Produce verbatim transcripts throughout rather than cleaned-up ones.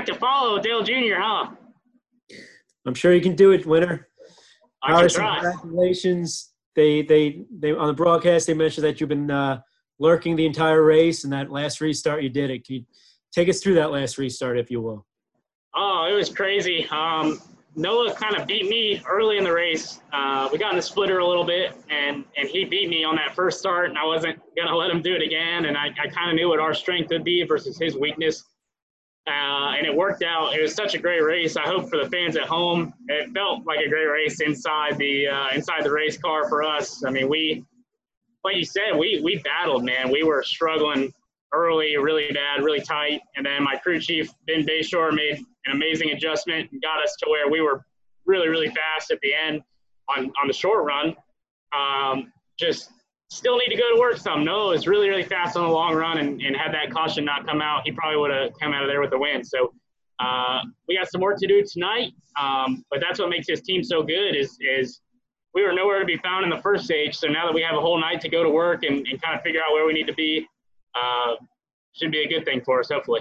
like to follow Dale Junior, huh? I'm sure you can do it, winner. I Harrison, can try. congratulations. They, they, they, on the broadcast, they mentioned that you've been uh, lurking the entire race, and that last restart you did it. Can you take us through that last restart, if you will? Oh, it was crazy. Um, Noah kind of beat me early in the race. Uh, we got in the splitter a little bit, and, and he beat me on that first start, and I wasn't going to let him do it again. And I, I kind of knew what our strength would be versus his weakness. Uh, and it worked out. It was such a great race. I hope for the fans at home, it felt like a great race inside the uh, inside the race car for us. I mean, we, like you said, we we battled, man. We were struggling early, really bad, really tight. And then my crew chief, Ben Bayshore, made an amazing adjustment and got us to where we were really, really fast at the end on, on the short run. Um, just still need to go to work some. Noah was really, really fast on the long run, and, and had that caution not come out, he probably would have come out of there with the win. So uh, we got some work to do tonight, um, but that's what makes this team so good is is we were nowhere to be found in the first stage. So now that we have a whole night to go to work and, and kind of figure out where we need to be, uh, should be a good thing for us, hopefully.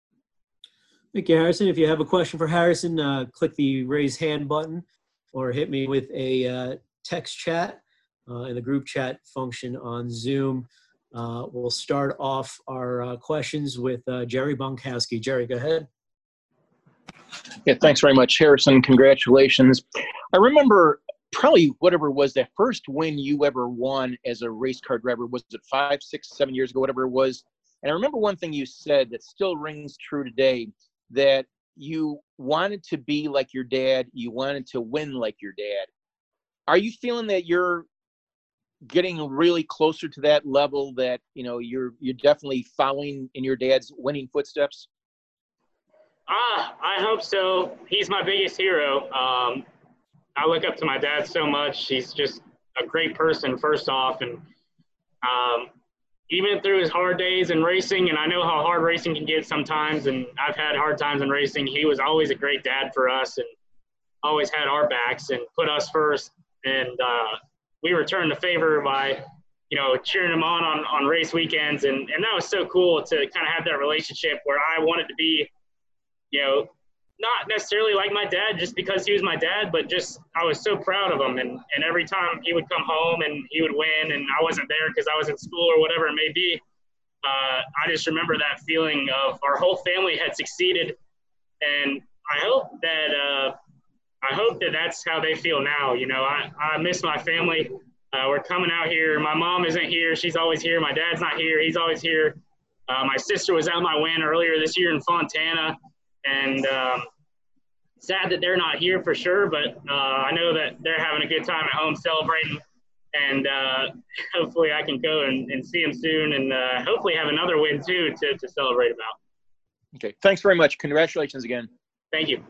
Thank you, Harrison. If you have a question for Harrison, uh, click the raise hand button or hit me with a uh, text chat uh, in the group chat function on Zoom. Uh, we'll start off our uh, questions with uh, Jerry Bonkowski. Jerry, go ahead. Yeah, thanks very much, Harrison. Congratulations. I remember probably whatever was the first win you ever won as a race car driver. Was it five, six, seven years ago, whatever it was? And I remember one thing you said that still rings true today, that you wanted to be like your dad. You wanted to win like your dad. Are you feeling that you're getting really closer to that level, that, you know, you're you're definitely following in your dad's winning footsteps? Ah, I hope so. He's my biggest hero. Um, I look up to my dad so much. He's just a great person, first off. And um, even through his hard days in racing, and I know how hard racing can get sometimes, and I've had hard times in racing, he was always a great dad for us and always had our backs and put us first. And uh, we returned the favor by, you know, cheering him on, on on race weekends. And, and that was so cool to kind of have that relationship where I wanted to be, you know, not necessarily like my dad just because he was my dad, but just I was so proud of him. And, and every time he would come home and he would win and I wasn't there because I was in school or whatever it may be, uh, I just remember that feeling of our whole family had succeeded. And I hope that uh, I hope that that's how they feel now. You know, I, I miss my family. Uh, we're coming out here. My mom isn't here. She's always here. My dad's not here. He's always here. Uh, my sister was at my win earlier this year in Fontana. And um, sad that they're not here for sure, but uh, I know that they're having a good time at home celebrating, and uh, hopefully I can go and, and see them soon, and uh, hopefully have another win too to, to celebrate about. Okay, thanks very much. Congratulations again. Thank you.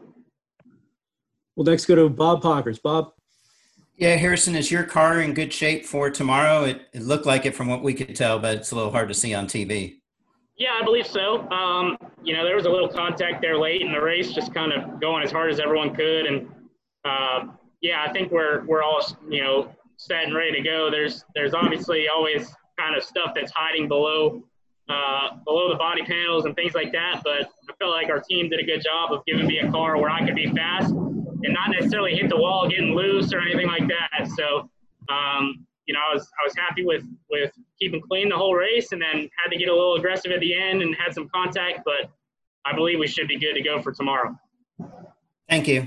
We'll next go to Bob Pockers. Bob? Yeah, Harrison, is your car in good shape for tomorrow? It, it looked like it from what we could tell, but it's a little hard to see on T V. Yeah, I believe so. Um, you know, there was a little contact there late in the race, just kind of going as hard as everyone could. And, uh, yeah, I think we're we're all, you know, set and ready to go. There's there's obviously always kind of stuff that's hiding below uh, below the body panels and things like that. But I felt like our team did a good job of giving me a car where I could be fast and not necessarily hit the wall getting loose or anything like that. So, um, you know, I was I was happy with, with keeping clean the whole race, and then had to get a little aggressive at the end and had some contact, but I believe we should be good to go for tomorrow. Thank you.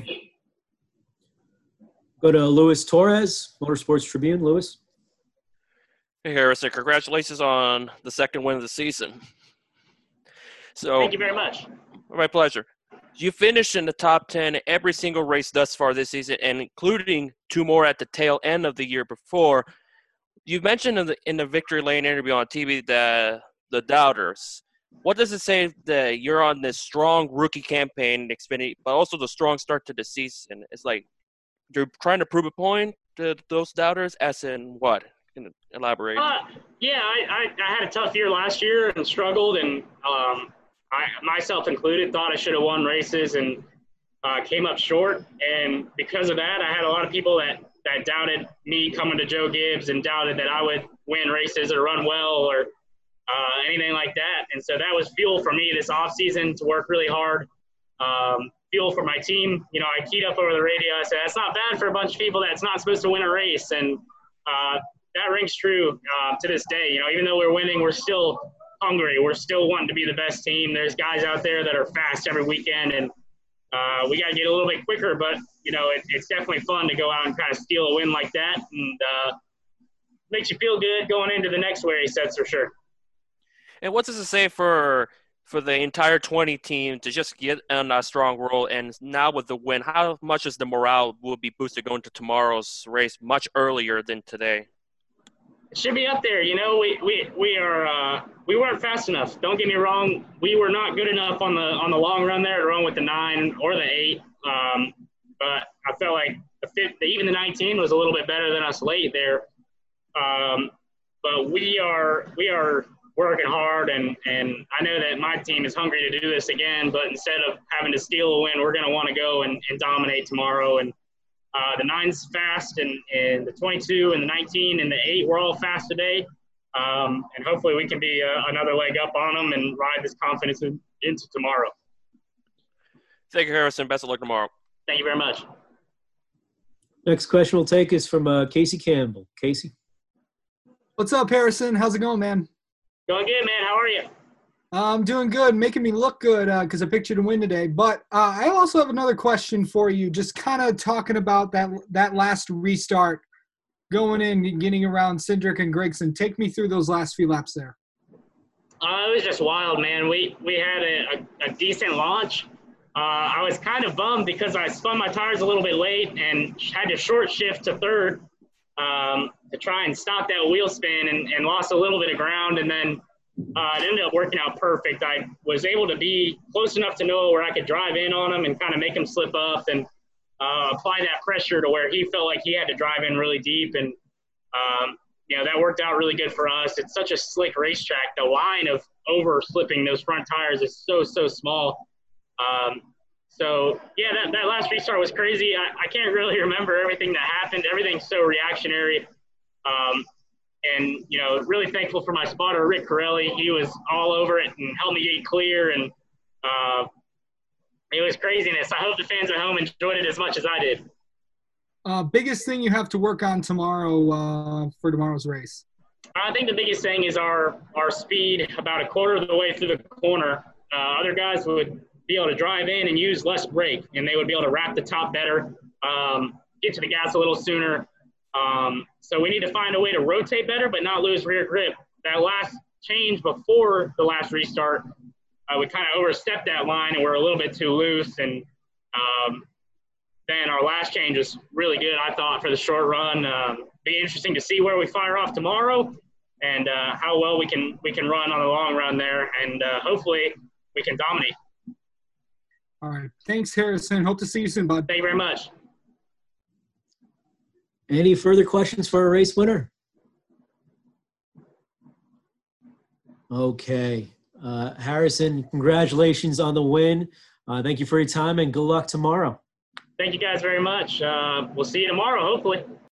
Go to Luis Torres, Motorsports Tribune. Luis? Hey, Harrison, congratulations on the second win of the season. So, thank you very much. My pleasure. You finished in the top ten every single race thus far this season, and including two more at the tail end of the year before. You mentioned in the in the Victory Lane interview on T V the the doubters. What does it say that you're on this strong rookie campaign, Xfinity, but also the strong start to the season? It's like you're trying to prove a point to those doubters, as in what? Can you elaborate? Uh, yeah, I, I, I had a tough year last year and struggled, and um, I, myself included, thought I should have won races and uh, came up short. And because of that, I had a lot of people that, that doubted me coming to Joe Gibbs and doubted that I would win races or run well or uh, anything like that. And so that was fuel for me this offseason to work really hard um, fuel for my team. You know, I keyed up over the radio. I said, that's not bad for a bunch of people that's not supposed to win a race. And uh, that rings true uh, to this day. You know, even though we're winning, we're still hungry. We're still wanting to be the best team. There's guys out there that are fast every weekend, and uh, we got to get a little bit quicker. But, you know, it, it's definitely fun to go out and kind of steal a win like that. And uh, makes you feel good going into the next race, that's for sure. And what does it say for – for the entire twenty team to just get on a strong roll? And now with the win, how much is the morale will be boosted going to tomorrow's race much earlier than today? It should be up there. You know, we we we are uh, we weren't fast enough. Don't get me wrong. We were not good enough on the on the long run there to run with the nine or the eight. Um, but I felt like the fifth, even the nineteen was a little bit better than us late there. Um, but we are we are. working hard, and, and I know that my team is hungry to do this again, but instead of having to steal a win, we're going to want to go and, and dominate tomorrow. And uh, the nine's fast, and, and the twenty-two and the nineteen and the eight, we're all fast today. Um, and hopefully we can be uh, another leg up on them and ride this confidence in, into tomorrow. Thank you, Harrison. Best of luck tomorrow. Thank you very much. Next question we'll take is from uh, Casey Campbell. Casey. What's up, Harrison? How's it going, man? Going good, man. How are you? I'm doing good, making me look good because uh, I picked you to win today. But uh, I also have another question for you, just kind of talking about that that last restart, going in and getting around Cindric and Gragson. Take me through those last few laps there. Uh, it was just wild, man. We we had a, a, a decent launch. Uh, I was kind of bummed because I spun my tires a little bit late and had to short shift to third. Um, to try and stop that wheel spin, and, and lost a little bit of ground, and then uh, it ended up working out perfect. I was able to be close enough to know where I could drive in on him and kind of make him slip up and uh, apply that pressure to where he felt like he had to drive in really deep. And, um, you know, that worked out really good for us. It's such a slick racetrack. The line of over slipping those front tires is so, so small. Um, So, yeah, that, that last restart was crazy. I, I can't really remember everything that happened. Everything's so reactionary. Um, and, you know, really thankful for my spotter, Rick Corelli. He was all over it and helped me get clear. And uh, it was craziness. I hope the fans at home enjoyed it as much as I did. Uh, biggest thing you have to work on tomorrow uh, for tomorrow's race? I think the biggest thing is our, our speed about a quarter of the way through the corner. Uh, other guys would – be able to drive in and use less brake, and they would be able to wrap the top better, um, get to the gas a little sooner. Um, so we need to find a way to rotate better but not lose rear grip. That last change before the last restart, uh, we kind of overstepped that line and we're a little bit too loose. And um, then our last change was really good, I thought, for the short run. Um, be interesting to see where we fire off tomorrow and uh, how well we can we can run on the long run there, and uh, hopefully we can dominate. All right. Thanks, Harrison. Hope to see you soon, bud. Thank you very much. Any further questions for our race winner? Okay. Uh, Harrison, congratulations on the win. Uh, thank you for your time, and good luck tomorrow. Thank you guys very much. Uh, we'll see you tomorrow, hopefully.